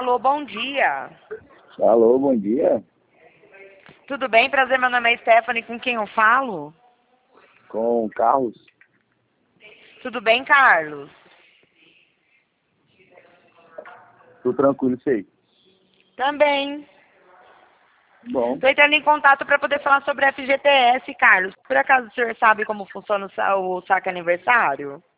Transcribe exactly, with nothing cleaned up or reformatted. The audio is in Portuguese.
Alô, bom dia. Alô, bom dia. Tudo bem? Prazer, meu nome é Stephanie, com quem eu falo? Com o Carlos. Tudo bem, Carlos? Tudo tranquilo, isso aí. Também. Bom, Estou entrando em contato para poder falar sobre F G T S, Carlos. Por acaso o senhor sabe como funciona o sa- o saque aniversário?